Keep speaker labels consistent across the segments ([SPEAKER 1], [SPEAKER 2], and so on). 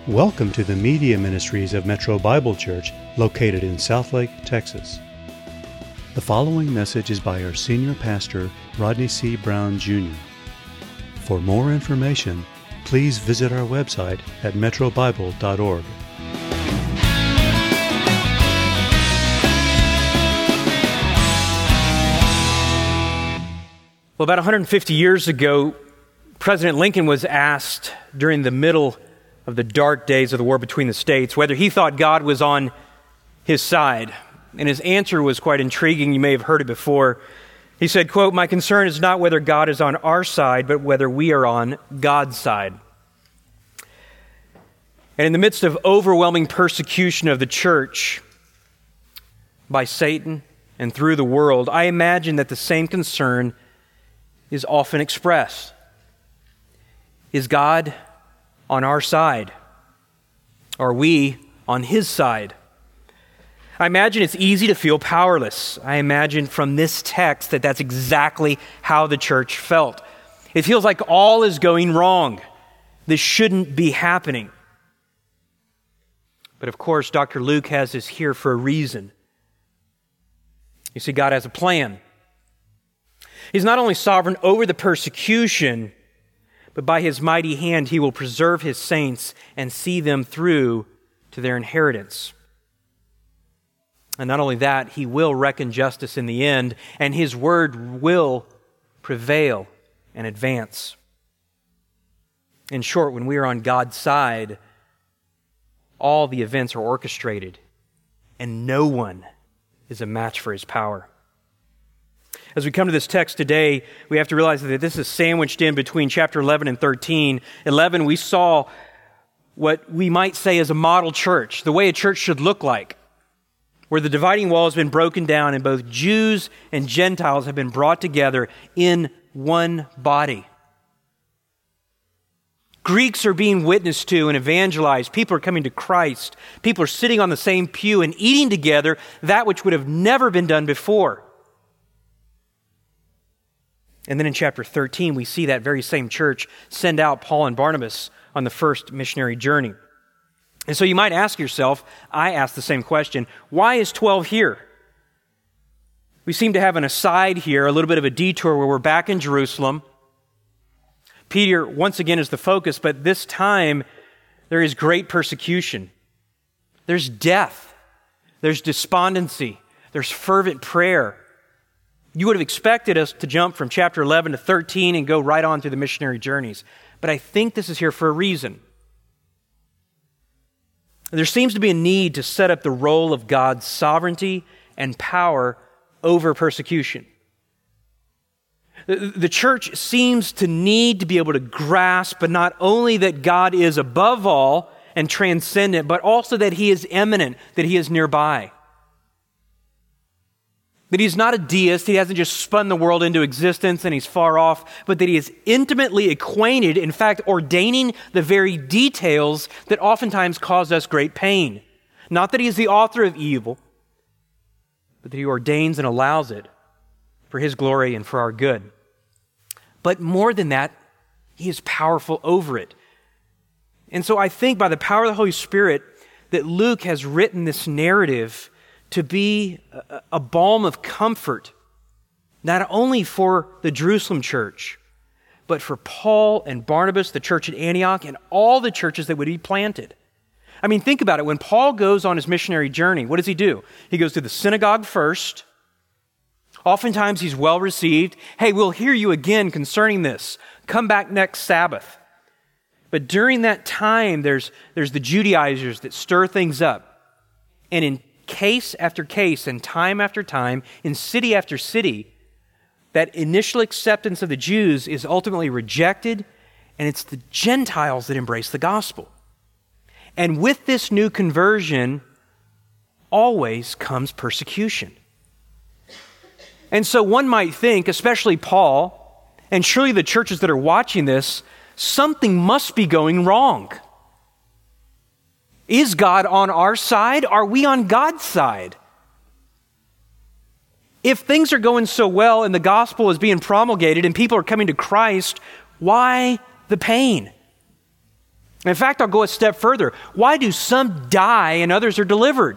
[SPEAKER 1] Welcome to the Media Ministries of Metro Bible Church, located in Southlake, Texas. The following message is by our senior pastor, Rodney C. Brown, Jr. For more information, please visit our website at metrobible.org.
[SPEAKER 2] Well, about 150 years ago, President Lincoln was asked during the middle of the dark days of the war between the states whether he thought God was on his side. And his answer was quite intriguing. You may have heard it before. He said, quote, "My concern is not whether God is on our side, but whether we are on God's side." And in the midst of overwhelming persecution of the church by Satan and through the world, I imagine that the same concern is often expressed. Is God on our side? Are we on His side? I imagine it's easy to feel powerless. I imagine from this text that that's exactly how the church felt. It feels like all is going wrong. This shouldn't be happening. But of course, Dr. Luke has this here for a reason. You see, God has a plan. He's not only sovereign over the persecution, but by His mighty hand, He will preserve His saints and see them through to their inheritance. And not only that, He will reckon justice in the end, and His word will prevail and advance. In short, when we are on God's side, all the events are orchestrated, and no one is a match for His power. As we come to this text today, we have to realize that this is sandwiched in between chapter 11 and 13. 11, we saw what we might say is a model church, the way a church should look like, where the dividing wall has been broken down and both Jews and Gentiles have been brought together in one body. Greeks are being witnessed to and evangelized. People are coming to Christ. People are sitting on the same pew and eating together, that which would have never been done before. And then in chapter 13, we see that very same church send out Paul and Barnabas on the first missionary journey. And so you might ask yourself, I ask the same question, why is 12 here? We seem to have an aside here, a little bit of a detour where we're back in Jerusalem. Peter, once again, is the focus, but this time there is great persecution. There's death. There's despondency. There's fervent prayer. You would have expected us to jump from chapter 11 to 13 and go right on through the missionary journeys. But I think this is here for a reason. There seems to be a need to set up the role of God's sovereignty and power over persecution. The church seems to need to be able to grasp, but not only that God is above all and transcendent, but also that He is immanent, that He is nearby. That He's not a deist, He hasn't just spun the world into existence and He's far off, but that He is intimately acquainted, in fact, ordaining the very details that oftentimes cause us great pain. Not that He is the author of evil, but that He ordains and allows it for His glory and for our good. But more than that, He is powerful over it. And so I think by the power of the Holy Spirit that Luke has written this narrative to be a balm of comfort, not only for the Jerusalem church, but for Paul and Barnabas, the church at Antioch, and all the churches that would be planted. I mean, think about it. When Paul goes on his missionary journey, what does he do? He goes to the synagogue first. Oftentimes he's well received. Hey, we'll hear you again concerning this. Come back next Sabbath. But during that time, there's the Judaizers that stir things up. And in case after case and time after time, in city after city, that initial acceptance of the Jews is ultimately rejected, and it's the Gentiles that embrace the gospel. And with this new conversion, always comes persecution. And so one might think, especially Paul, and surely the churches that are watching this, something must be going wrong. Is God on our side? Are we on God's side? If things are going so well and the gospel is being promulgated and people are coming to Christ, why the pain? In fact, I'll go a step further. Why do some die and others are delivered?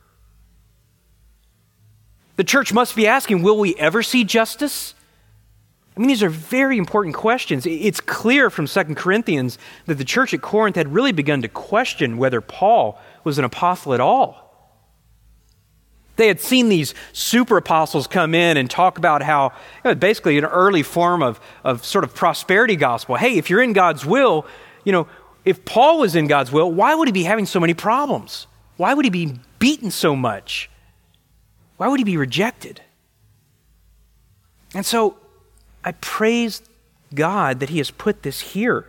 [SPEAKER 2] The church must be asking, will we ever see justice? I mean, these are very important questions. It's clear from 2 Corinthians that the church at Corinth had really begun to question whether Paul was an apostle at all. They had seen these super apostles come in and talk about how, basically an early form of sort of prosperity gospel. Hey, if you're in God's will, if Paul was in God's will, why would he be having so many problems? Why would he be beaten so much? Why would he be rejected? And so I praise God that he has put this here.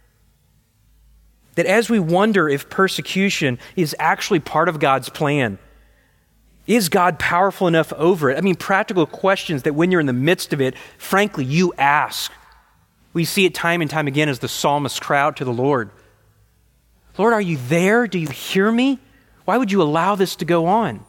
[SPEAKER 2] That as we wonder if persecution is actually part of God's plan, is God powerful enough over it? I mean, practical questions that when you're in the midst of it, frankly, you ask. We see it time and time again as the psalmist cry out to the Lord. Lord, are you there? Do you hear me? Why would you allow this to go on?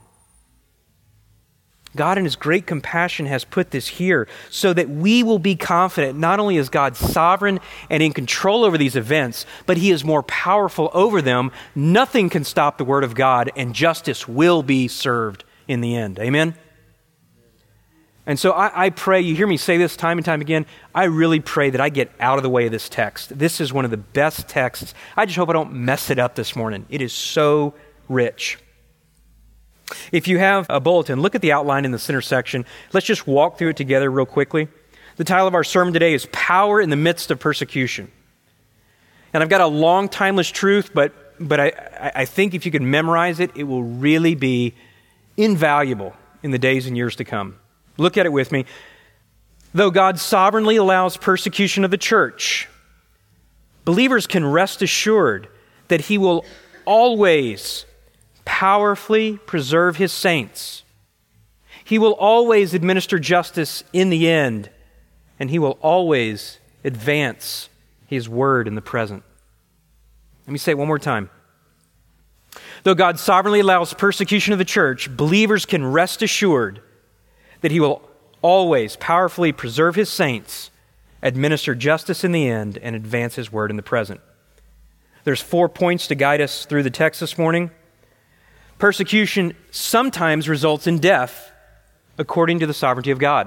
[SPEAKER 2] God in his great compassion has put this here so that we will be confident not only is God sovereign and in control over these events, but he is more powerful over them. Nothing can stop the word of God, and justice will be served in the end. Amen? And so I pray, you hear me say this time and time again, I really pray that I get out of the way of this text. This is one of the best texts. I just hope I don't mess it up this morning. It is so rich. If you have a bulletin, look at the outline in the center section. Let's just walk through it together real quickly. The title of our sermon today is Power in the Midst of Persecution. And I've got a long, timeless truth, but I think if you can memorize it, it will really be invaluable in the days and years to come. Look at it with me. Though God sovereignly allows persecution of the church, believers can rest assured that he will always powerfully preserve his saints. He will always administer justice in the end, and he will always advance his word in the present. Let me say it one more time. Though God sovereignly allows persecution of the church, believers can rest assured that he will always powerfully preserve his saints, administer justice in the end, and advance his word in the present. There's 4 points to guide us through the text this morning. Persecution sometimes results in death according to the sovereignty of God.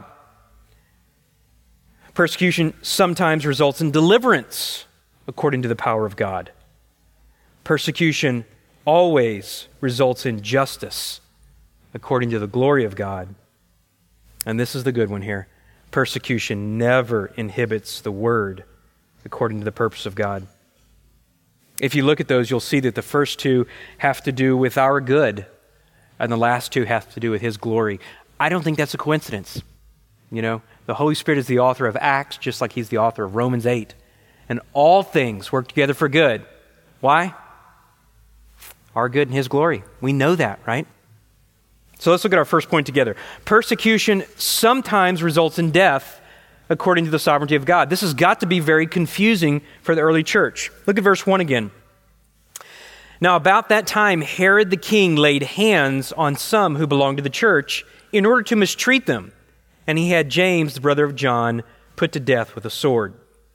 [SPEAKER 2] Persecution sometimes results in deliverance according to the power of God. Persecution always results in justice according to the glory of God. And this is the good one here. Persecution never inhibits the word according to the purpose of God. If you look at those, you'll see that the first two have to do with our good, and the last two have to do with his glory. I don't think that's a coincidence. The Holy Spirit is the author of Acts, just like he's the author of Romans 8. And all things work together for good. Why? Our good and his glory. We know that, right? So let's look at our first point together. Persecution sometimes results in death according to the sovereignty of God. This has got to be very confusing for the early church. Look at verse 1 again. Now about that time, Herod the king laid hands on some who belonged to the church in order to mistreat them. And he had James, the brother of John, put to death with a sword.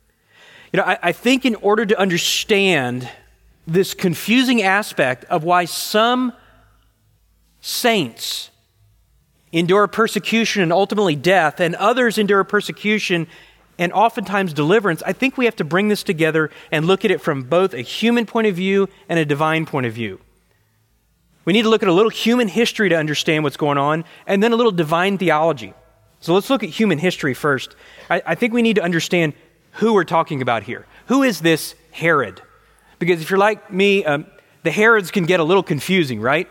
[SPEAKER 2] I think in order to understand this confusing aspect of why some saints endure persecution and ultimately death, and others endure persecution and oftentimes deliverance, I think we have to bring this together and look at it from both a human point of view and a divine point of view. We need to look at a little human history to understand what's going on, and then a little divine theology. So let's look at human history first. I think we need to understand who we're talking about here. Who is this Herod? Because if you're like me, the Herods can get a little confusing, right?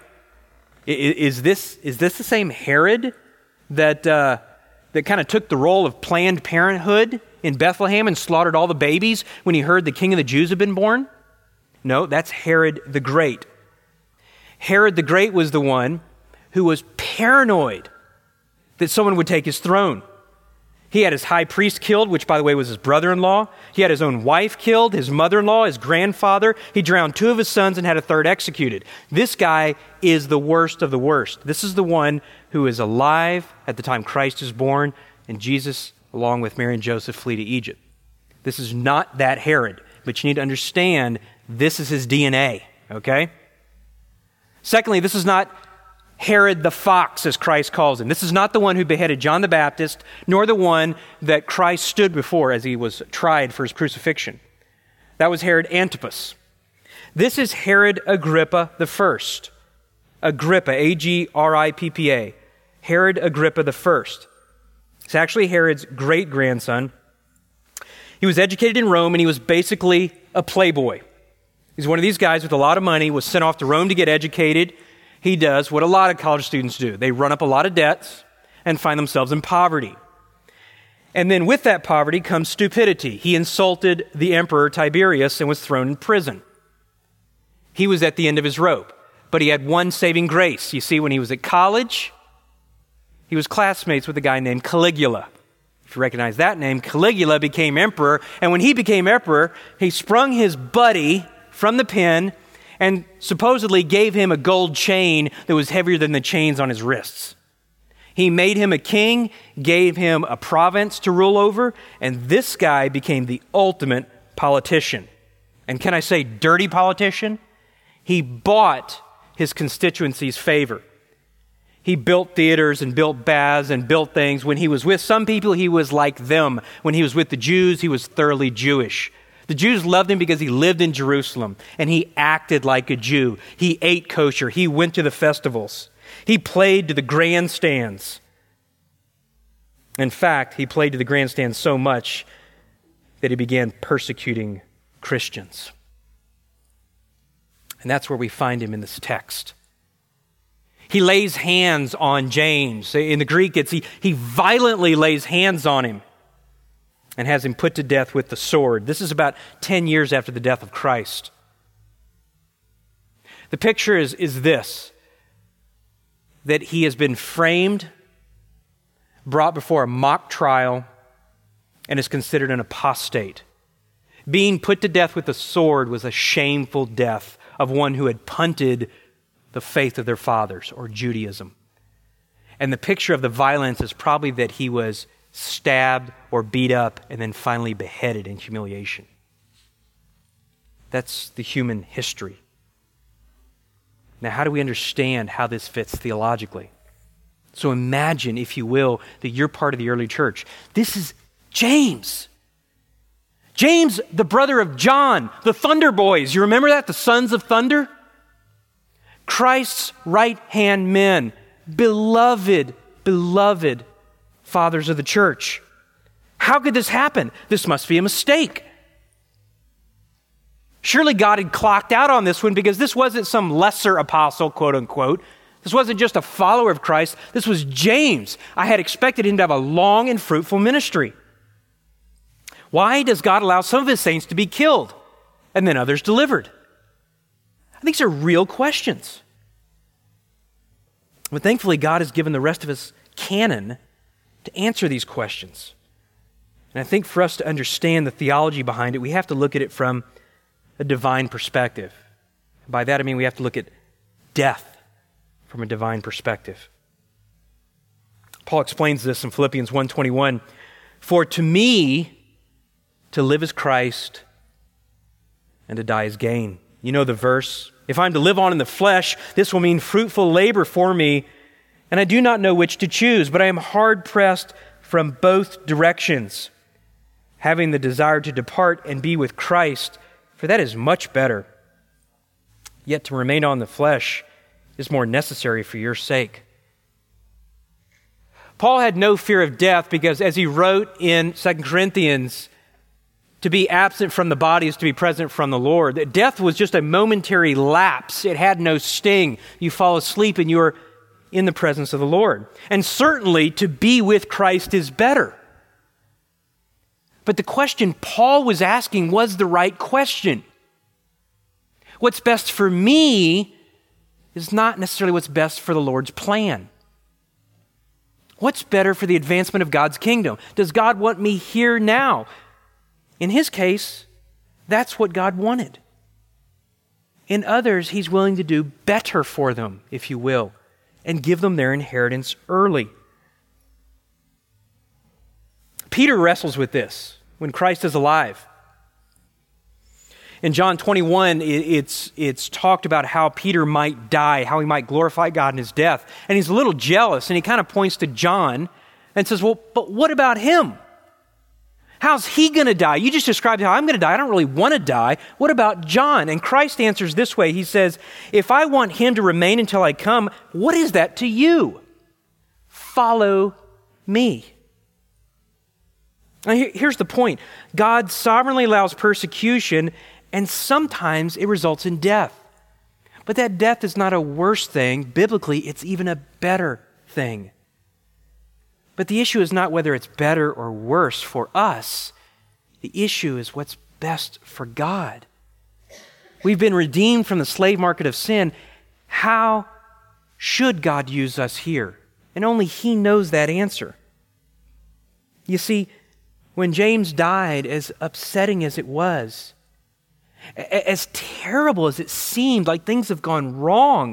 [SPEAKER 2] Is this the same Herod that kind of took the role of Planned Parenthood in Bethlehem and slaughtered all the babies when he heard the King of the Jews had been born? No, that's Herod the Great. Herod the Great was the one who was paranoid that someone would take his throne. He had his high priest killed, which, by the way, was his brother-in-law. He had his own wife killed, his mother-in-law, his grandfather. He drowned 2 of his sons and had a 3rd executed. This guy is the worst of the worst. This is the one who is alive at the time Christ is born, and Jesus, along with Mary and Joseph, flee to Egypt. This is not that Herod, but you need to understand This is his DNA, okay? Secondly, this is not Herod the fox, as Christ calls him. This is not the one who beheaded John the Baptist, nor the one that Christ stood before as he was tried for his crucifixion. That was Herod Antipas. This is Herod Agrippa the First. Agrippa, A-G-R-I-P-P-A. Herod Agrippa the First. It's actually Herod's great-grandson. He was educated in Rome, and he was basically a playboy. He's one of these guys with a lot of money, was sent off to Rome to get educated. He does what a lot of college students do. They run up a lot of debts and find themselves in poverty. And then with that poverty comes stupidity. He insulted the emperor Tiberius and was thrown in prison. He was at the end of his rope, but he had one saving grace. You see, when he was at college, he was classmates with a guy named Caligula. If you recognize that name, Caligula became emperor, and when he became emperor, he sprung his buddy from the pen and supposedly gave him a gold chain that was heavier than the chains on his wrists. He made him a king, gave him a province to rule over, and this guy became the ultimate politician. And can I say dirty politician? He bought his constituency's favor. He built theaters and built baths and built things. When he was with some people, he was like them. When he was with the Jews, he was thoroughly Jewish. The Jews loved him because he lived in Jerusalem and he acted like a Jew. He ate kosher. He went to the festivals. He played to the grandstands. In fact, he played to the grandstands so much that he began persecuting Christians. And that's where we find him in this text. He lays hands on James. In the Greek, he violently lays hands on him and has him put to death with the sword. This is about 10 years after the death of Christ. The picture is this, that he has been framed, brought before a mock trial, and is considered an apostate. Being put to death with the sword was a shameful death of one who had punted the faith of their fathers, or Judaism. And the picture of the violence is probably that he was stabbed or beat up and then finally beheaded in humiliation. That's the human history. Now, how do we understand how this fits theologically? So imagine, if you will, that you're part of the early church. This is James. James, the brother of John, the Thunder Boys. You remember that? The sons of thunder? Christ's right-hand men, beloved fathers of the church. How could this happen? This must be a mistake. Surely God had clocked out on this one, because this wasn't some lesser apostle, quote unquote. This wasn't just a follower of Christ. This was James. I had expected him to have a long and fruitful ministry. Why does God allow some of his saints to be killed and then others delivered? These are real questions. But thankfully, God has given the rest of his canon to answer these questions. And I think for us to understand the theology behind it, we have to look at it from a divine perspective. By that I mean we have to look at death from a divine perspective. Paul explains this in Philippians 1:21. For to me, to live is Christ, and to die is gain. You know the verse. If I'm to live on in the flesh, this will mean fruitful labor for me, and I do not know which to choose, but I am hard-pressed from both directions, having the desire to depart and be with Christ, for that is much better. Yet to remain on the flesh is more necessary for your sake. Paul had no fear of death because, as he wrote in 2 Corinthians, to be absent from the body is to be present from the Lord. Death was just a momentary lapse. It had no sting. You fall asleep and you are in the presence of the Lord. And certainly to be with Christ is better. But the question Paul was asking was the right question. What's best for me is not necessarily what's best for the Lord's plan. What's better for the advancement of God's kingdom? Does God want me here now? In his case, that's what God wanted. In others, he's willing to do better for them, if you will, and give them their inheritance early. Peter wrestles with this when Christ is alive. In John 21, it's talked about how Peter might die, how he might glorify God in his death. And he's a little jealous, and he kind of points to John and says, well, but what about him? How's he going to die? You just described how I'm going to die. I don't really want to die. What about John? And Christ answers this way. He says, if I want him to remain until I come, what is that to you? Follow me. Now, here's the point. God sovereignly allows persecution, and sometimes it results in death. But that death is not a worse thing. Biblically, it's even a better thing. But the issue is not whether it's better or worse for us. The issue is what's best for God. We've been redeemed from the slave market of sin. How should God use us here? And only He knows that answer. You see, when James died, as upsetting as it was, as terrible as it seemed, like things have gone wrong,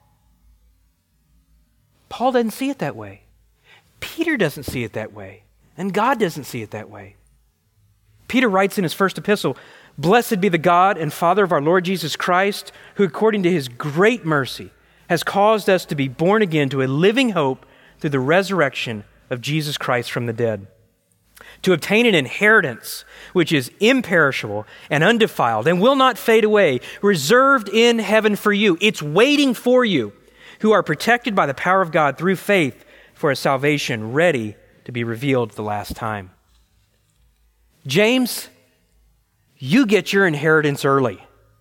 [SPEAKER 2] Paul doesn't see it that way. Peter doesn't see it that way. And God doesn't see it that way. Peter writes in his first epistle, "Blessed be the God and Father of our Lord Jesus Christ, who according to His great mercy has caused us to be born again to a living hope through the resurrection of Jesus Christ from the dead, to obtain an inheritance which is imperishable and undefiled and will not fade away, reserved in heaven for you. It's waiting for you, who are protected by the power of God through faith for a salvation ready to be revealed at the last time." James, you get your inheritance early.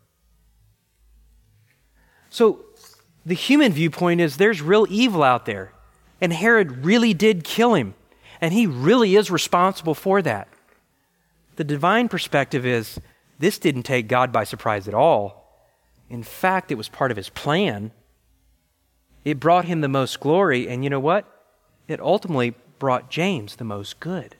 [SPEAKER 2] So the human viewpoint is there's real evil out there, and Herod really did kill him, and he really is responsible for that. The divine perspective is this didn't take God by surprise at all. In fact, it was part of His plan. It brought Him the most glory, and you know what? It ultimately brought James the most good.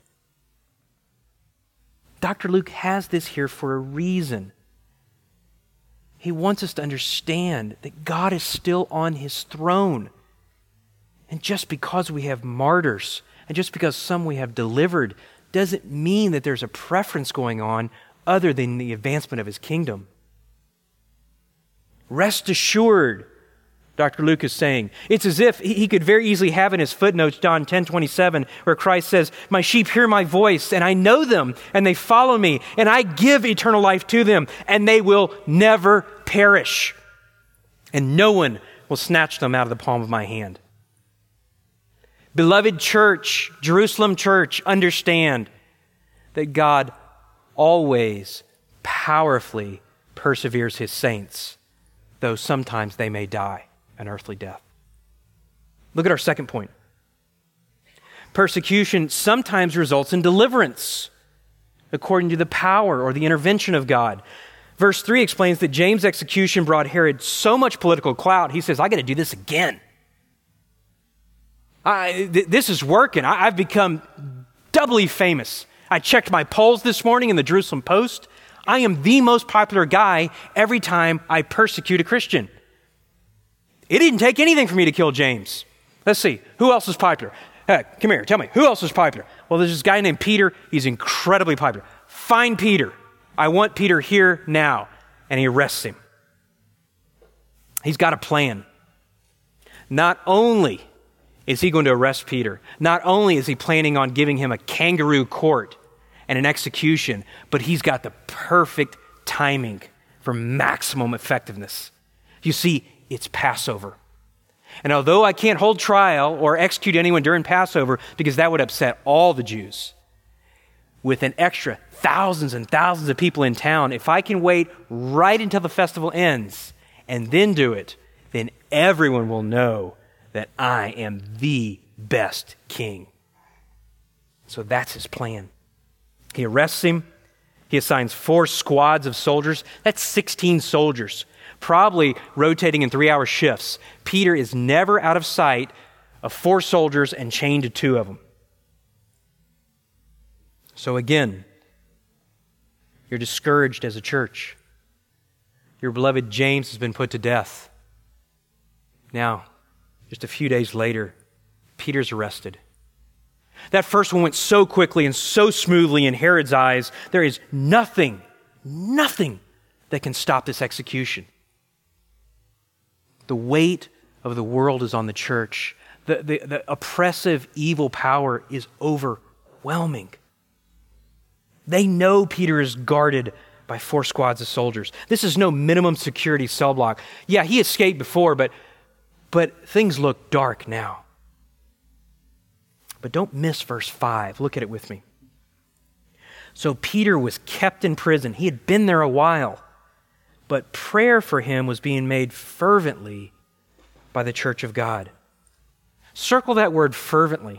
[SPEAKER 2] Dr. Luke has this here for a reason. He wants us to understand that God is still on His throne. And just because we have martyrs, and just because some we have delivered, doesn't mean that there's a preference going on other than the advancement of His kingdom. Rest assured, Dr. Luke is saying, it's as if he could very easily have in his footnotes John 10:27, where Christ says, "My sheep hear my voice, and I know them, and they follow me, and I give eternal life to them, and they will never perish, and no one will snatch them out of the palm of my hand." Beloved church, Jerusalem church, understand that God always powerfully perseveres His saints, though sometimes they may die an earthly death. Look at our second point. Persecution sometimes results in deliverance according to the power or the intervention of God. Verse 3 explains that James' execution brought Herod so much political clout, he says, I got to do this again. This is working. I've become doubly famous. I checked my polls this morning in the Jerusalem Post. I am the most popular guy every time I persecute a Christian. It didn't take anything for me to kill James. Let's see. Who else is popular? Come here. Tell me. Who else is popular? Well, there's this guy named Peter. He's incredibly popular. Find Peter. I want Peter here now. And he arrests him. He's got a plan. Not only is he going to arrest Peter, not only is he planning on giving him a kangaroo court and an execution, but he's got the perfect timing for maximum effectiveness. You see, it's Passover. And although I can't hold trial or execute anyone during Passover because that would upset all the Jews, with an extra thousands and thousands of people in town, if I can wait right until the festival ends and then do it, then everyone will know that I am the best king. So that's his plan. He arrests him. He assigns 4 squads of soldiers. That's 16 soldiers, probably rotating in 3-hour shifts. Peter is never out of sight of 4 soldiers and chained to 2 of them. So again, you're discouraged as a church. Your beloved James has been put to death. Now, just a few days later, Peter's arrested. That first one went so quickly and so smoothly in Herod's eyes, there is nothing that can stop this execution. The weight of the world is on the church. The oppressive evil power is overwhelming. They know Peter is guarded by 4 squads of soldiers. This is no minimum security cell block. Yeah, he escaped before, but things look dark now. But don't miss verse 5. Look at it with me. So Peter was kept in prison. He had been there a while, but prayer for him was being made fervently by the church of God. Circle that word fervently.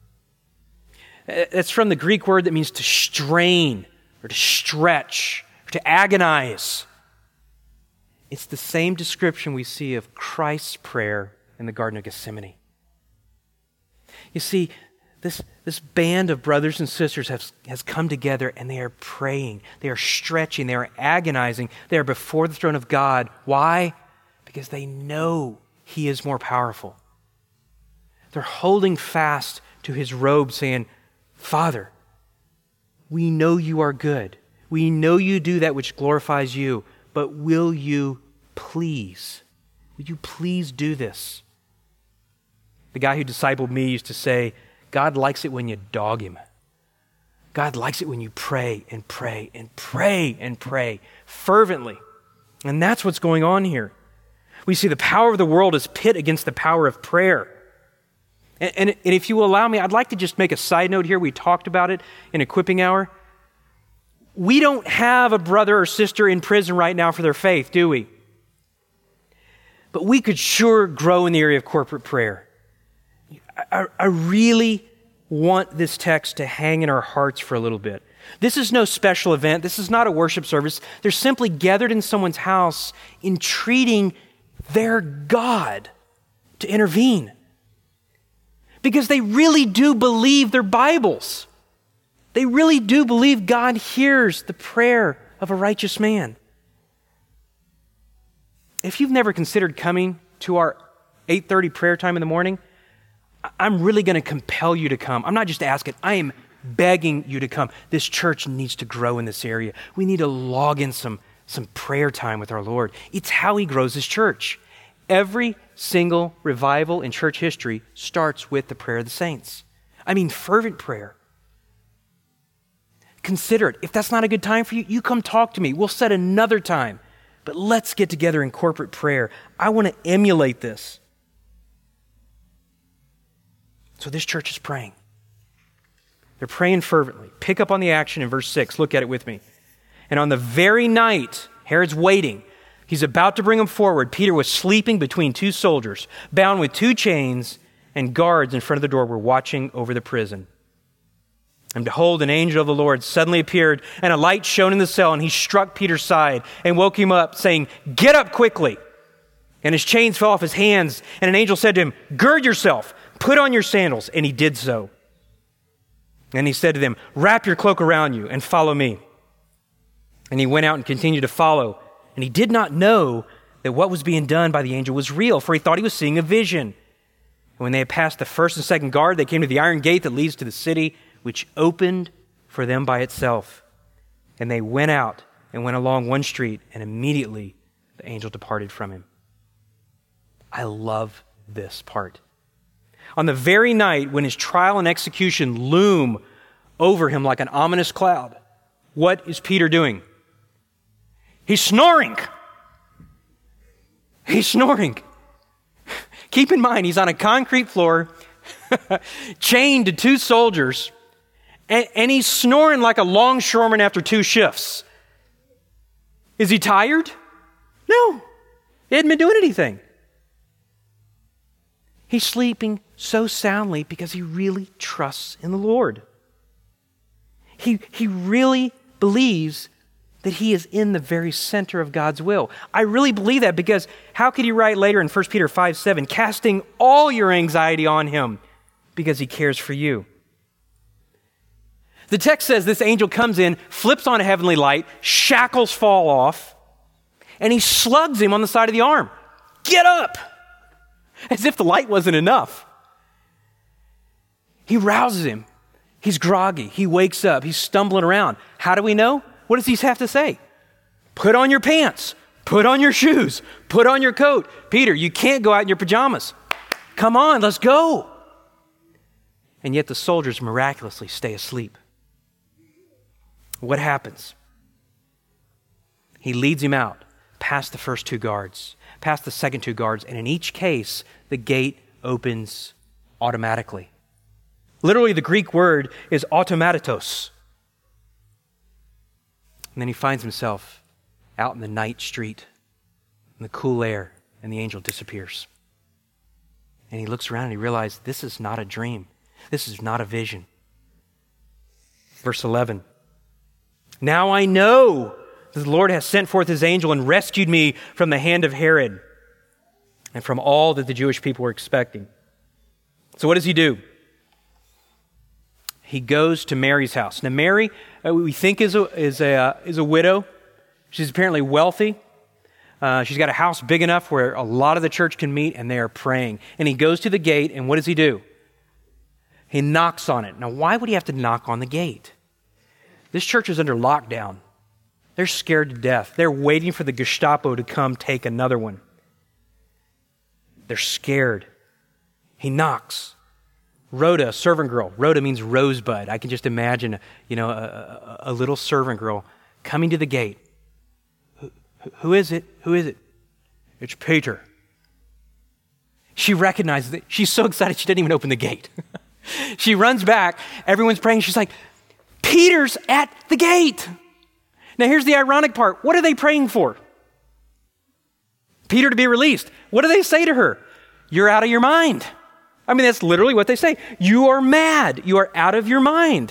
[SPEAKER 2] It's from the Greek word that means to strain or to stretch or to agonize. It's the same description we see of Christ's prayer in the Garden of Gethsemane. You see, this band of brothers and sisters has come together and they are praying, they are stretching, they are agonizing, they are before the throne of God. Why? Because they know He is more powerful. They're holding fast to His robe saying, Father, we know you are good. We know you do that which glorifies you, but will you please do this? The guy who discipled me used to say, God likes it when you dog him. God likes it when you pray and pray and pray and pray fervently. And that's what's going on here. We see the power of the world is pit against the power of prayer. And if you will allow me, I'd like to just make a side note here. We talked about it in Equipping Hour. We don't have a brother or sister in prison right now for their faith, do we? But we could sure grow in the area of corporate prayer. I really want this text to hang in our hearts for a little bit. This is no special event. This is not a worship service. They're simply gathered in someone's house, entreating their God to intervene. Because they really do believe their Bibles. They really do believe God hears the prayer of a righteous man. If you've never considered coming to our 8:30 prayer time in the morning, I'm really going to compel you to come. I'm not just asking, I am begging you to come. This church needs to grow in this area. We need to log in some prayer time with our Lord. It's how He grows His church. Every single revival in church history starts with the prayer of the saints. I mean, fervent prayer. Consider it. If that's not a good time for you, you come talk to me. We'll set another time. But let's get together in corporate prayer. I want to emulate this. So this church is praying. They're praying fervently. Pick up on the action in verse 6. Look at it with me. And on the very night, Herod's waiting. He's about to bring him forward. Peter was sleeping between 2 soldiers, bound with 2 chains, and guards in front of the door were watching over the prison. And behold, an angel of the Lord suddenly appeared, and a light shone in the cell, and he struck Peter's side and woke him up, saying, "Get up quickly." And his chains fell off his hands, and an angel said to him, "Gird yourself, put on your sandals." And he did so. And he said to them, "Wrap your cloak around you and follow me." And he went out and continued to follow. And he did not know that what was being done by the angel was real, for he thought he was seeing a vision. And when they had passed the first and second guard, they came to the iron gate that leads to the city, which opened for them by itself. And they went out and went along one street, and immediately the angel departed from him. I love this part. On the very night when his trial and execution loom over him like an ominous cloud, what is Peter doing? He's snoring. He's snoring. Keep in mind, he's on a concrete floor, chained to 2 soldiers, and he's snoring like a longshoreman after 2 shifts. Is he tired? No. He hadn't been doing anything. He's sleeping so soundly because he really trusts in the Lord. He really believes that he is in the very center of God's will. I really believe that because how could he write later in 1 Peter 5:7, casting all your anxiety on him because he cares for you? The text says this angel comes in, flips on a heavenly light, shackles fall off, and he slugs him on the side of the arm. Get up! As if the light wasn't enough. He rouses him. He's groggy. He wakes up. He's stumbling around. How do we know? What does he have to say? Put on your pants. Put on your shoes. Put on your coat. Peter, you can't go out in your pajamas. Come on, let's go. And yet the soldiers miraculously stay asleep. What happens? He leads him out past the first two guards, past the second two guards, and in each case, the gate opens automatically. Literally, the Greek word is automatitos. And then he finds himself out in the night street, in the cool air, and the angel disappears. And he looks around and he realizes this is not a dream. This is not a vision. Verse 11. Now I know that the Lord has sent forth his angel and rescued me from the hand of Herod and from all that the Jewish people were expecting. So what does he do? He goes to Mary's house. Now Mary, we think is a widow. She's apparently wealthy. She's got a house big enough where a lot of the church can meet, and they are praying. And he goes to the gate, and what does he do? He knocks on it. Now, why would he have to knock on the gate? This church is under lockdown. They're scared to death. They're waiting for the Gestapo to come take another one. They're scared. He knocks. Rhoda, servant girl. Rhoda means rosebud. I can just imagine, a little servant girl coming to the gate. Who is it? Who is it? It's Peter. She recognizes it. She's so excited she didn't even open the gate. She runs back. Everyone's praying. She's like, Peter's at the gate. Now here's the ironic part. What are they praying for? Peter to be released. What do they say to her? You're out of your mind. I mean, that's literally what they say. You are mad. You are out of your mind.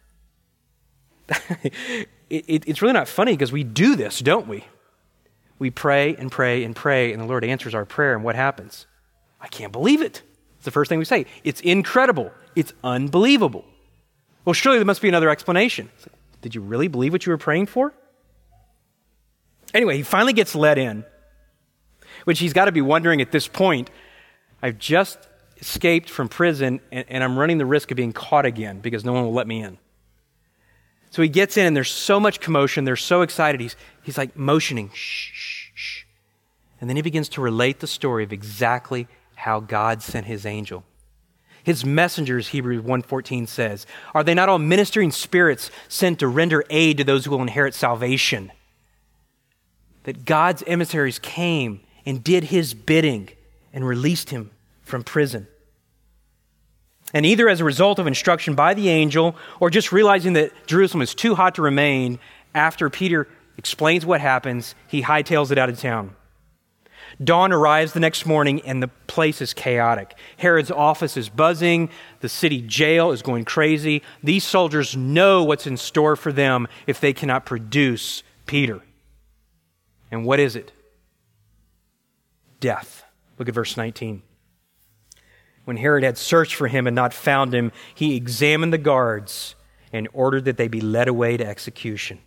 [SPEAKER 2] It's really not funny because we do this, don't we? We pray and pray and pray, and the Lord answers our prayer, and what happens? I can't believe it. It's the first thing we say. It's incredible. It's unbelievable. Well, surely there must be another explanation. It's like, did you really believe what you were praying for? Anyway, he finally gets let in, which he's got to be wondering at this point, I've just escaped from prison, and I'm running the risk of being caught again because no one will let me in. So he gets in, and there's so much commotion. They're so excited. He's like motioning, shh, shh, shh. And then he begins to relate the story of exactly how God sent his angel. His messengers, Hebrews 1:14 says, are they not all ministering spirits sent to render aid to those who will inherit salvation? That God's emissaries came and did his bidding and released him from prison. And either as a result of instruction by the angel or just realizing that Jerusalem is too hot to remain, after Peter explains what happens, he hightails it out of town. Dawn arrives the next morning and the place is chaotic. Herod's office is buzzing. The city jail is going crazy. These soldiers know what's in store for them if they cannot produce Peter. And what is it? Death. Look at verse 19. When Herod had searched for him and not found him, he examined the guards and ordered that they be led away to execution.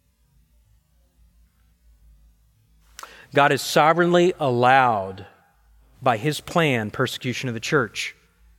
[SPEAKER 2] God has sovereignly allowed, by his plan, persecution of the church.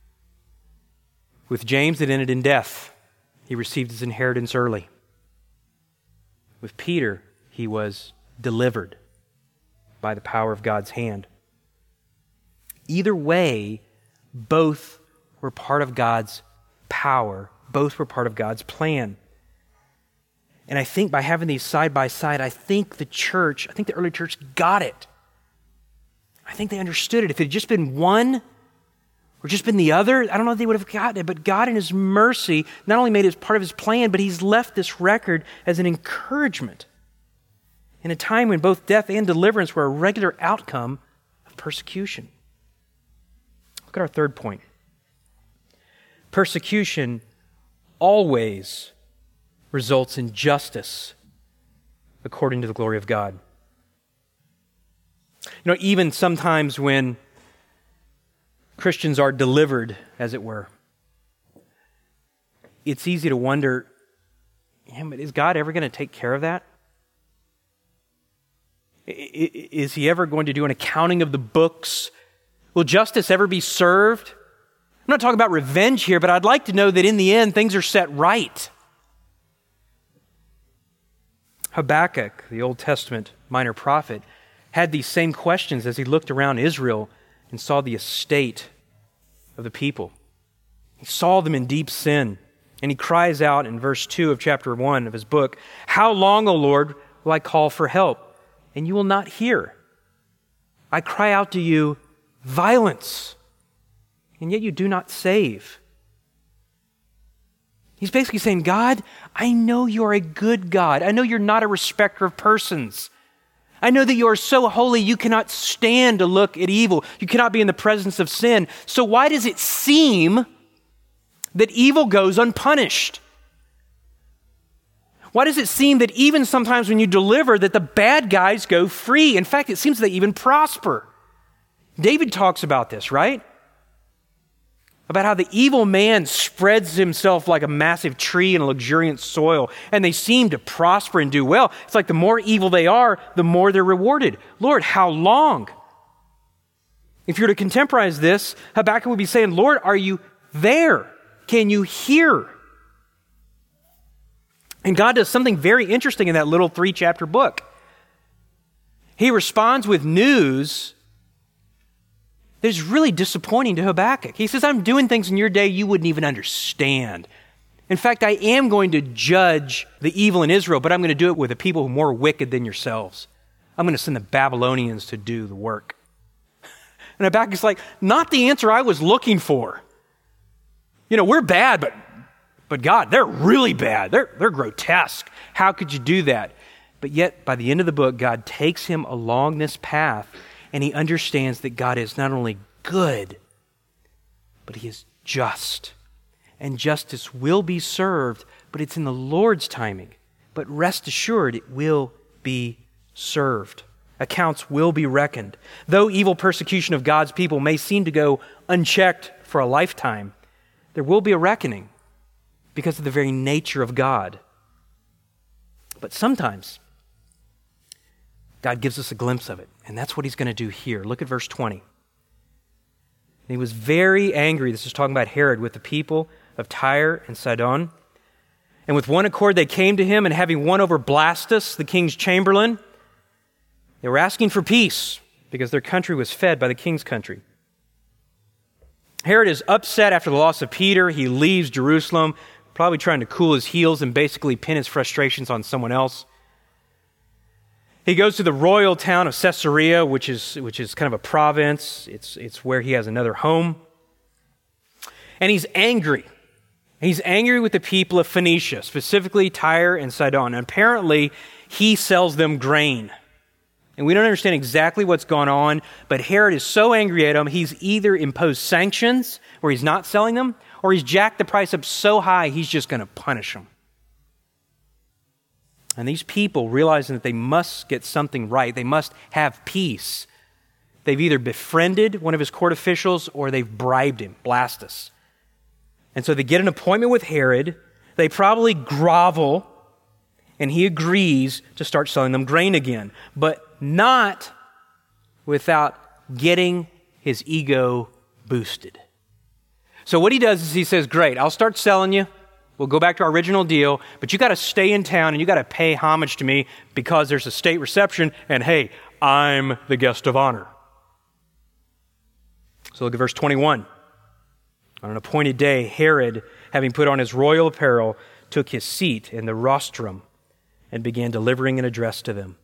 [SPEAKER 2] With James, it ended in death. He received his inheritance early. With Peter, he was delivered by the power of God's hand. Either way, both were part of God's power. Both were part of God's plan. And I think by having these side by side, I think the early church got it. I think they understood it. If it had just been one or just been the other, I don't know if they would have gotten it. But God in his mercy not only made it part of his plan, but he's left this record as an encouragement in a time when both death and deliverance were a regular outcome of persecution. Look at our third point. Persecution always results in justice according to the glory of God. Even sometimes when Christians are delivered, as it were, it's easy to wonder, but is God ever going to take care of that? Is he ever going to do an accounting of the books? Will justice ever be served? I'm not talking about revenge here, but I'd like to know that in the end, things are set right. Habakkuk, the Old Testament minor prophet, had these same questions as he looked around Israel and saw the estate of the people. He saw them in deep sin, and he cries out in verse 2 of chapter 1 of his book, "How long, O Lord, will I call for help, and you will not hear? I cry out to you, violence, and yet you do not save." He's basically saying, God, I know you are a good God. I know you're not a respecter of persons. I know that you are so holy you cannot stand to look at evil. You cannot be in the presence of sin. So why does it seem that evil goes unpunished? Why does it seem that even sometimes when you deliver that the bad guys go free? In fact, it seems they even prosper. David talks about this, right? About how the evil man spreads himself like a massive tree in a luxuriant soil, and they seem to prosper and do well. It's like the more evil they are, the more they're rewarded. Lord, how long? If you were to contemporize this, Habakkuk would be saying, Lord, are you there? Can you hear? And God does something very interesting in that little 3-chapter book. He responds with news that is really disappointing to Habakkuk. He says, I'm doing things in your day you wouldn't even understand. In fact, I am going to judge the evil in Israel, but I'm going to do it with a people who are more wicked than yourselves. I'm going to send the Babylonians to do the work. And Habakkuk's like, not the answer I was looking for. You know, we're bad, but God, they're really bad. They're grotesque. How could you do that? But yet, by the end of the book, God takes him along this path, and he understands that God is not only good, but he is just. And justice will be served, but it's in the Lord's timing. But rest assured, it will be served. Accounts will be reckoned. Though evil persecution of God's people may seem to go unchecked for a lifetime, there will be a reckoning because of the very nature of God. But sometimes God gives us a glimpse of it, and that's what he's going to do here. Look at verse 20. And he was very angry, this is talking about Herod, with the people of Tyre and Sidon. And with one accord they came to him, and having won over Blastus, the king's chamberlain, they were asking for peace because their country was fed by the king's country. Herod is upset after the loss of Peter. He leaves Jerusalem, probably trying to cool his heels and basically pin his frustrations on someone else. He goes to the royal town of Caesarea, which is kind of a province. It's where he has another home. And he's angry. He's angry with the people of Phoenicia, specifically Tyre and Sidon. And apparently, he sells them grain. And we don't understand exactly what's gone on, but Herod is so angry at him, he's either imposed sanctions where he's not selling them, or he's jacked the price up so high, he's just going to punish them. And these people, realizing that they must get something right, they must have peace, they've either befriended one of his court officials or they've bribed him, Blastus. And so they get an appointment with Herod, they probably grovel, and he agrees to start selling them grain again, but not without getting his ego boosted. So what he does is he says, great, I'll start selling you. We'll go back to our original deal, but you got to stay in town and you got to pay homage to me because there's a state reception and hey, I'm the guest of honor. So look at verse 21. On an appointed day, Herod, having put on his royal apparel, took his seat in the rostrum and began delivering an address to them.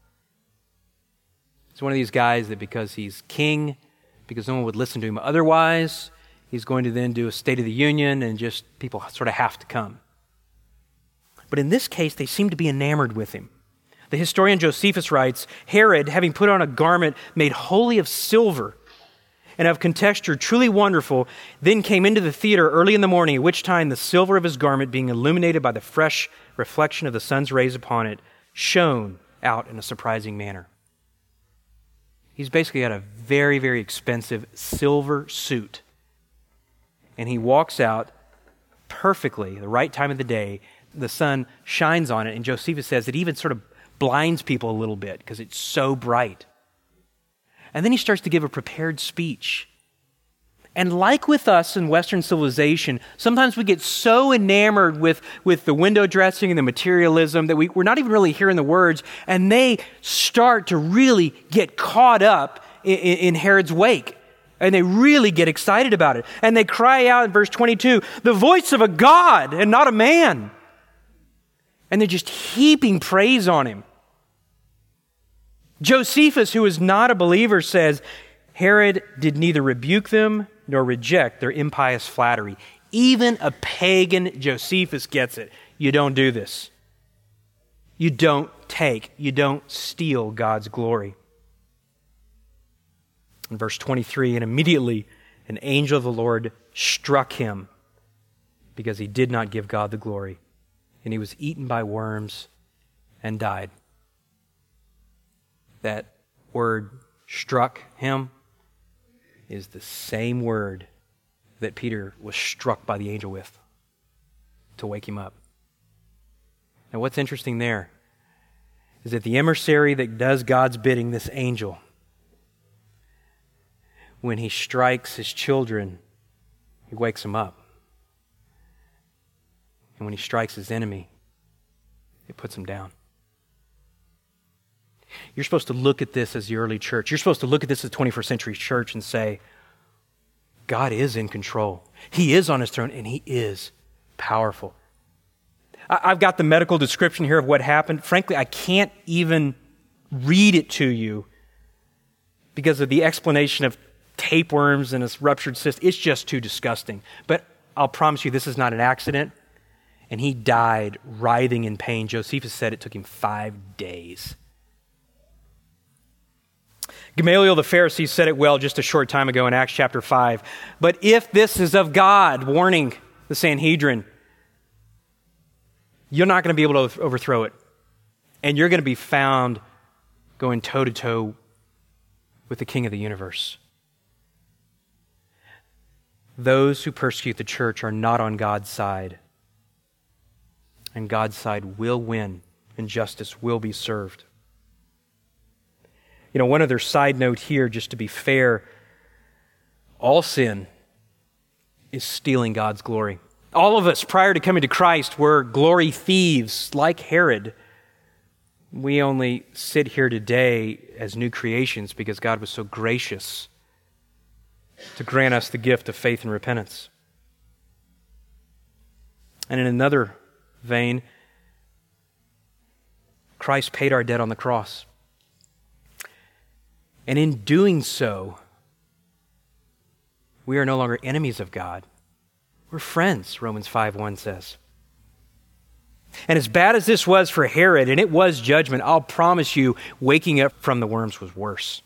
[SPEAKER 2] He's one of these guys that because he's king, because no one would listen to him otherwise, he's going to then do a State of the Union and just people sort of have to come. But in this case, they seem to be enamored with him. The historian Josephus writes, Herod, having put on a garment made wholly of silver and of contexture truly wonderful, then came into the theater early in the morning, at which time the silver of his garment, being illuminated by the fresh reflection of the sun's rays upon it, shone out in a surprising manner. He's basically got a very, very expensive silver suit. And he walks out perfectly, the right time of the day. The sun shines on it, and Josephus says it even sort of blinds people a little bit because it's so bright. And then he starts to give a prepared speech. And like with us in Western civilization, sometimes we get so enamored with the window dressing and the materialism that we're not even really hearing the words, and they start to really get caught up in Herod's wake. And they really get excited about it. And they cry out in verse 22, the voice of a God and not a man. And they're just heaping praise on him. Josephus, who is not a believer, says, Herod did neither rebuke them nor reject their impious flattery. Even a pagan Josephus gets it. You don't do this. You don't you don't steal God's glory. In verse 23, and immediately an angel of the Lord struck him because he did not give God the glory, and he was eaten by worms and died. That word struck him is the same word that Peter was struck by the angel with to wake him up. Now what's interesting there is that the emissary that does God's bidding, this angel, when he strikes his children, he wakes them up. And when he strikes his enemy, it puts him down. You're supposed to look at this as the early church. You're supposed to look at this as the 21st century church and say, God is in control. He is on his throne, and he is powerful. I've got the medical description here of what happened. Frankly, I can't even read it to you because of the explanation of tapeworms and a ruptured cyst. It's just too disgusting. But I'll promise you this is not an accident. And he died writhing in pain. Josephus said it took him 5 days. Gamaliel the Pharisee said it well just a short time ago in Acts chapter 5. But if this is of God, warning the Sanhedrin, you're not going to be able to overthrow it. And you're going to be found going toe-to-toe with the King of the universe. Those who persecute the church are not on God's side. And God's side will win, and justice will be served. You know, one other side note here, just to be fair, all sin is stealing God's glory. All of us, prior to coming to Christ, were glory thieves like Herod. We only sit here today as new creations because God was so gracious to grant us the gift of faith and repentance. And in another vein, Christ paid our debt on the cross. And in doing so, we are no longer enemies of God. We're friends, Romans 5:1 says. And as bad as this was for Herod, and it was judgment, I'll promise you, waking up from the worms was worse.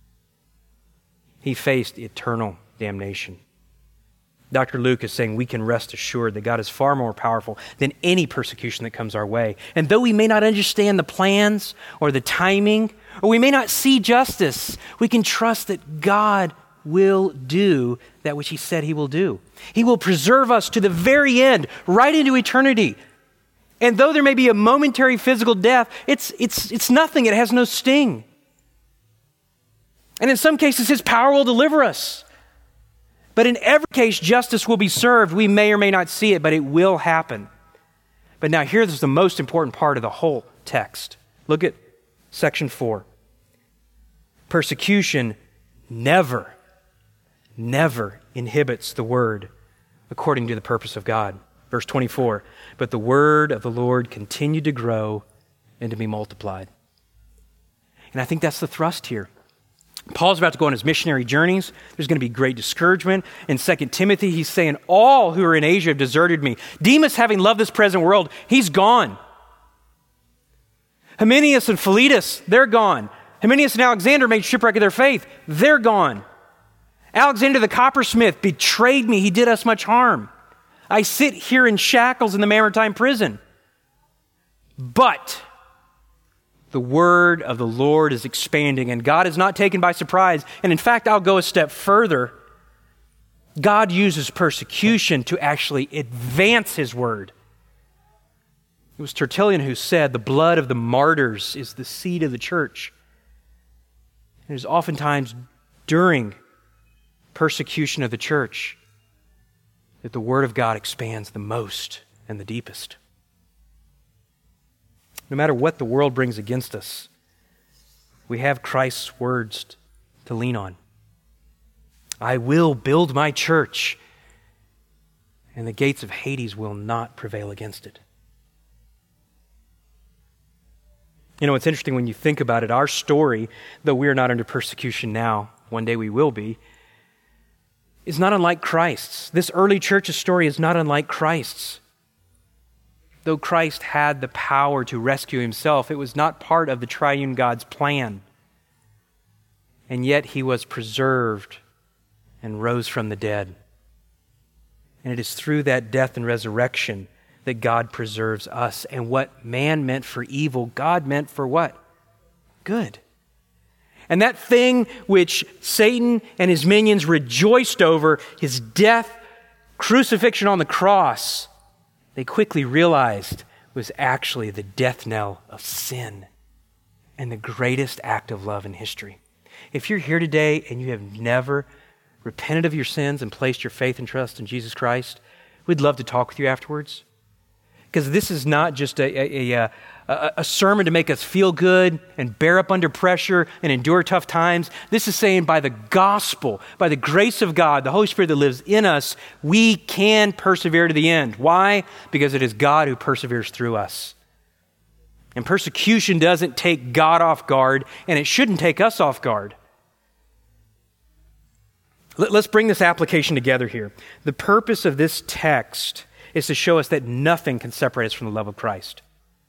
[SPEAKER 2] He faced eternal damnation. Dr. Luke is saying we can rest assured that God is far more powerful than any persecution that comes our way. And though we may not understand the plans or the timing, or we may not see justice, we can trust that God will do that which he said he will do. He will preserve us to the very end, right into eternity. And though there may be a momentary physical death, it's nothing. It has no sting. And in some cases, his power will deliver us. But in every case, justice will be served. We may or may not see it, but it will happen. But now here's the most important part of the whole text. Look at section 4. Persecution never inhibits the word according to the purpose of God. Verse 24, but the word of the Lord continued to grow and to be multiplied. And I think that's the thrust here. Paul's about to go on his missionary journeys. There's going to be great discouragement. In 2 Timothy, he's saying, all who are in Asia have deserted me. Demas, having loved this present world, he's gone. Hymenaeus and Philetus, they're gone. Hymenaeus and Alexander made shipwreck of their faith. They're gone. Alexander the coppersmith betrayed me. He did us much harm. I sit here in shackles in the Mamertine prison. But the word of the Lord is expanding, and God is not taken by surprise. And in fact, I'll go a step further. God uses persecution to actually advance his word. It was Tertullian who said, the blood of the martyrs is the seed of the church. And it is oftentimes during persecution of the church that the Word of God expands the most and the deepest. No matter what the world brings against us, we have Christ's words to lean on. I will build my church, and the gates of Hades will not prevail against it. You know, it's interesting when you think about it. Our story, though we are not under persecution now, one day we will be, is not unlike Christ's. This early church's story is not unlike Christ's. Though Christ had the power to rescue himself, it was not part of the triune God's plan. And yet he was preserved and rose from the dead. And it is through that death and resurrection that God preserves us. And what man meant for evil, God meant for what? Good. And that thing which Satan and his minions rejoiced over, his death, crucifixion on the cross, they quickly realized was actually the death knell of sin and the greatest act of love in history. If you're here today and you have never repented of your sins and placed your faith and trust in Jesus Christ, we'd love to talk with you afterwards. Because this is not just a sermon to make us feel good and bear up under pressure and endure tough times. This is saying by the gospel, by the grace of God, the Holy Spirit that lives in us, we can persevere to the end. Why? Because it is God who perseveres through us. And persecution doesn't take God off guard, and it shouldn't take us off guard. Let's bring this application together here. The purpose of this text is to show us that nothing can separate us from the love of Christ.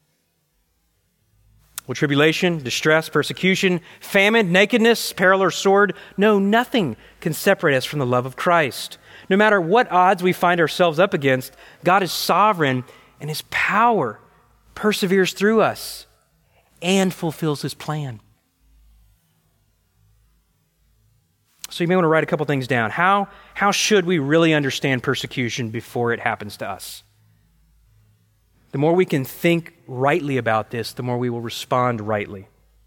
[SPEAKER 2] Will tribulation, distress, persecution, famine, nakedness, peril, or sword? No, nothing can separate us from the love of Christ. No matter what odds we find ourselves up against, God is sovereign, and his power perseveres through us and fulfills his plan. So you may want to write a couple things down. How should we really understand persecution before it happens to us? The more we can think rightly about this, the more we will respond rightly.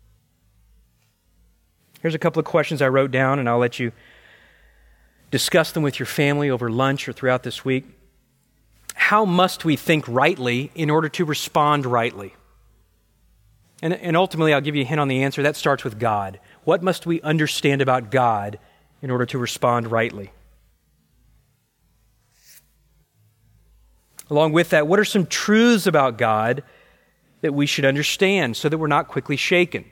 [SPEAKER 2] Here's a couple of questions I wrote down, and I'll let you discuss them with your family over lunch or throughout this week. How must we think rightly in order to respond rightly? And ultimately, I'll give you a hint on the answer. That starts with God. What must we understand about God in order to respond rightly? Along with that, what are some truths about God that we should understand so that we're not quickly shaken?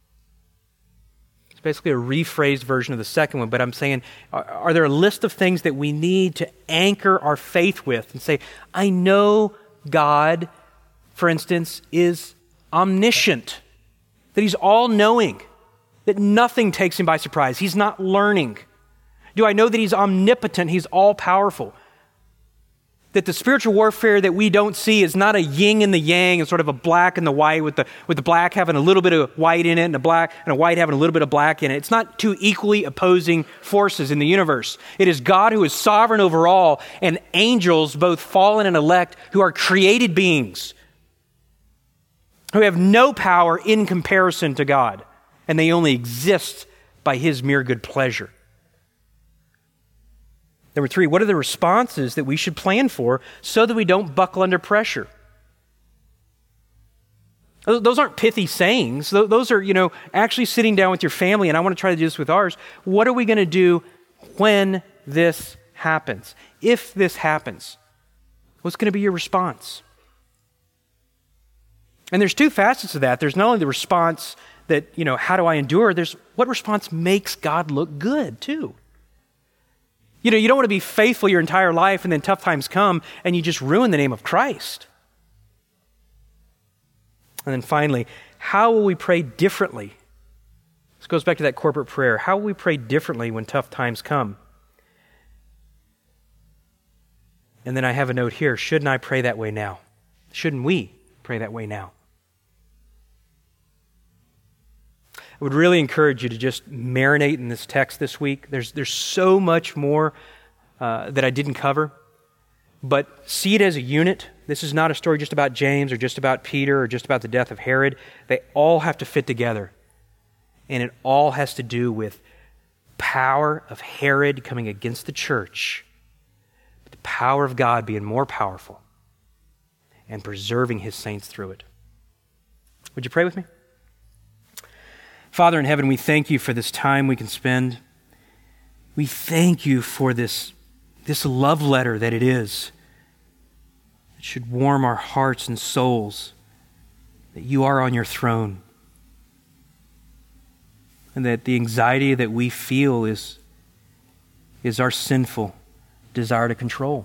[SPEAKER 2] It's basically a rephrased version of the second one, but I'm saying, are there a list of things that we need to anchor our faith with and say, I know God, for instance, is omniscient, that he's all-knowing, that nothing takes him by surprise. He's not learning. Do I know that he's omnipotent? He's all-powerful. That the spiritual warfare that we don't see is not a yin and the yang and sort of a black and the white, with the black having a little bit of white in it and a white having a little bit of black in it. It's not two equally opposing forces in the universe. It is God who is sovereign over all, and angels, both fallen and elect, who are created beings, who have no power in comparison to God, and they only exist by his mere good pleasure. Number 3, what are the responses that we should plan for so that we don't buckle under pressure? Those aren't pithy sayings. Those are, actually sitting down with your family, and I want to try to do this with ours. What are we going to do when this happens? If this happens, what's going to be your response? And there's two facets of that. There's not only the response that, how do I endure? There's what response makes God look good, too. You don't want to be faithful your entire life and then tough times come and you just ruin the name of Christ. And then finally, how will we pray differently? This goes back to that corporate prayer. How will we pray differently when tough times come? And then I have a note here. Shouldn't I pray that way now? Shouldn't we pray that way now? I would really encourage you to just marinate in this text this week. There's so much more that I didn't cover, but see it as a unit. This is not a story just about James or just about Peter or just about the death of Herod. They all have to fit together, and it all has to do with power of Herod coming against the church, but the power of God being more powerful and preserving his saints through it. Would you pray with me? Father in heaven, we thank you for this time we can spend. We thank you for this love letter that it is. It should warm our hearts and souls that you are on your throne, and that the anxiety that we feel is our sinful desire to control.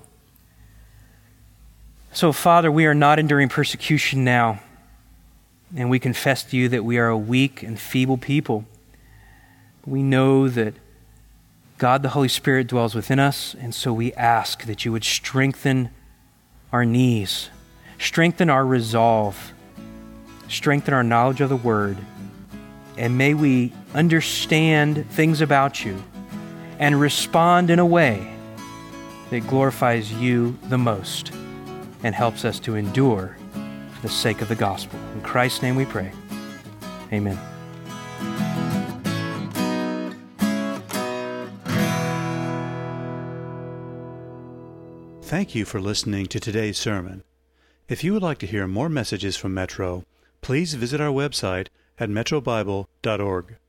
[SPEAKER 2] So, Father, we are not enduring persecution now, and we confess to you that we are a weak and feeble people. We know that God the Holy Spirit dwells within us, and so we ask that you would strengthen our knees, strengthen our resolve, strengthen our knowledge of the Word, and may we understand things about you and respond in a way that glorifies you the most and helps us to endure for the sake of the gospel. In Christ's name we pray. Amen.
[SPEAKER 1] Thank you for listening to today's sermon. If you would like to hear more messages from Metro, please visit our website at metrobible.org.